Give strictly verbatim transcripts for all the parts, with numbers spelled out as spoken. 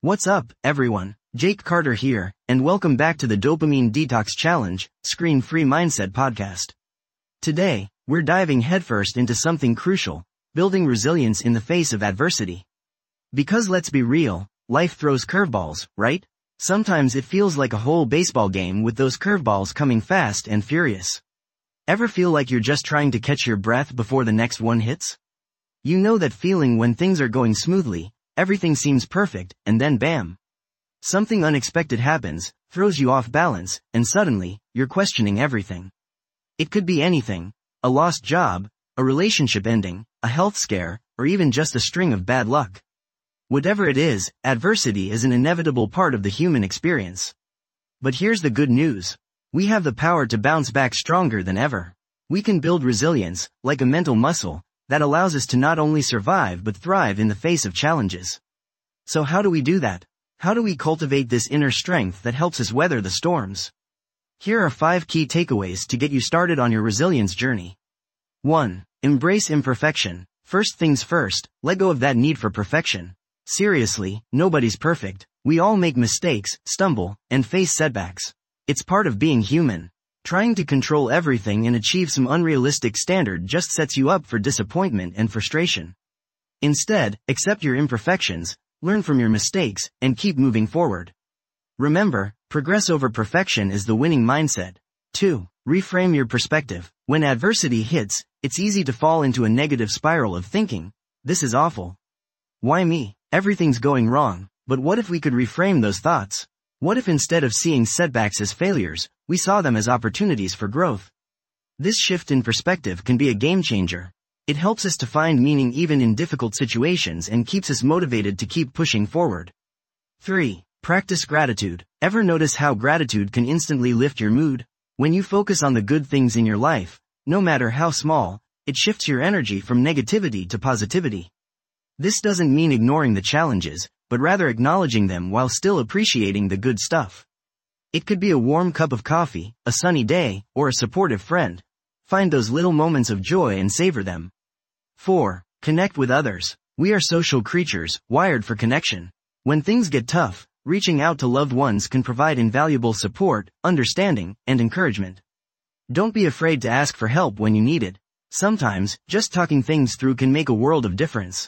What's up, everyone? Jake Carter here, and welcome back to the Dopamine Detox Challenge, Screen-Free Mindset Podcast. Today, we're diving headfirst into something crucial, building resilience in the face of adversity. Because let's be real, life throws curveballs, right? Sometimes it feels like a whole baseball game with those curveballs coming fast and furious. Ever feel like you're just trying to catch your breath before the next one hits? You know that feeling when things are going smoothly, everything seems perfect, and then bam! Something unexpected happens, throws you off balance, and suddenly, you're questioning everything. It could be anything: a lost job, a relationship ending, a health scare, or even just a string of bad luck. Whatever it is, adversity is an inevitable part of the human experience. But here's the good news. We have the power to bounce back stronger than ever. We can build resilience, like a mental muscle, that allows us to not only survive but thrive in the face of challenges. So how do we do that? How do we cultivate this inner strength that helps us weather the storms? Here are five key takeaways to get you started on your resilience journey. one. Embrace imperfection. First things first, let go of that need for perfection. Seriously, nobody's perfect. We all make mistakes, stumble, and face setbacks. It's part of being human. Trying to control everything and achieve some unrealistic standard just sets you up for disappointment and frustration. Instead, accept your imperfections, learn from your mistakes, and keep moving forward. Remember, progress over perfection is the winning mindset. two. Reframe your perspective. When adversity hits, it's easy to fall into a negative spiral of thinking, "This is awful. Why me? Everything's going wrong." But what if we could reframe those thoughts? What if instead of seeing setbacks as failures, we saw them as opportunities for growth? This shift in perspective can be a game changer. It helps us to find meaning even in difficult situations and keeps us motivated to keep pushing forward. three. Practice gratitude. Ever notice how gratitude can instantly lift your mood? When you focus on the good things in your life, no matter how small, it shifts your energy from negativity to positivity. This doesn't mean ignoring the challenges, but rather acknowledging them while still appreciating the good stuff. It could be a warm cup of coffee, a sunny day, or a supportive friend. Find those little moments of joy and savor them. four. Connect with others. We are social creatures, wired for connection. When things get tough, reaching out to loved ones can provide invaluable support, understanding, and encouragement. Don't be afraid to ask for help when you need it. Sometimes, just talking things through can make a world of difference.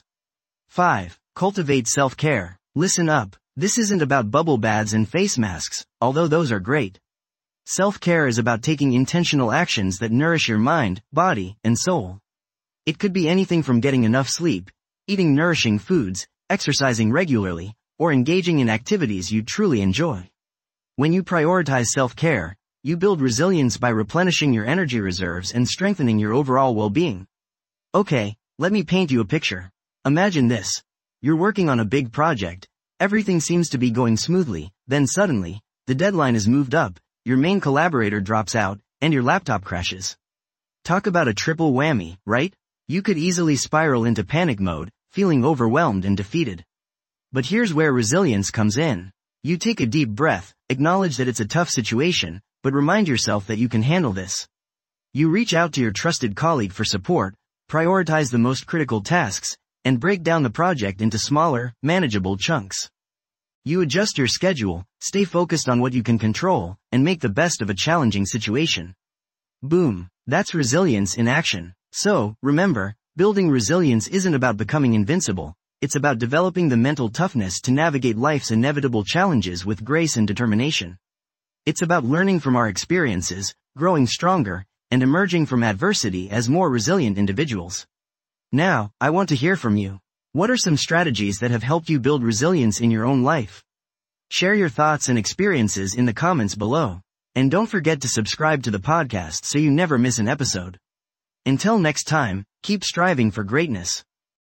five. Cultivate self-care. Listen up. This isn't about bubble baths and face masks, although those are great. Self-care is about taking intentional actions that nourish your mind, body, and soul. It could be anything from getting enough sleep, eating nourishing foods, exercising regularly, or engaging in activities you truly enjoy. When you prioritize self-care, you build resilience by replenishing your energy reserves and strengthening your overall well-being. Okay, let me paint you a picture. Imagine this. You're working on a big project, everything seems to be going smoothly, then suddenly, the deadline is moved up, your main collaborator drops out, and your laptop crashes. Talk about a triple whammy, right? You could easily spiral into panic mode, feeling overwhelmed and defeated. But here's where resilience comes in. You take a deep breath, acknowledge that it's a tough situation, but remind yourself that you can handle this. You reach out to your trusted colleague for support, prioritize the most critical tasks, and break down the project into smaller, manageable chunks. You adjust your schedule, stay focused on what you can control, and make the best of a challenging situation. Boom, that's resilience in action. So, remember, building resilience isn't about becoming invincible, it's about developing the mental toughness to navigate life's inevitable challenges with grace and determination. It's about learning from our experiences, growing stronger, and emerging from adversity as more resilient individuals. Now, I want to hear from you. What are some strategies that have helped you build resilience in your own life? Share your thoughts and experiences in the comments below. And don't forget to subscribe to the podcast so you never miss an episode. Until next time, keep striving for greatness.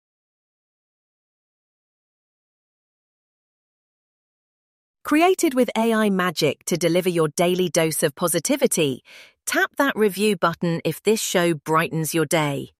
Created with A I magic to deliver your daily dose of positivity, tap that review button if this show brightens your day.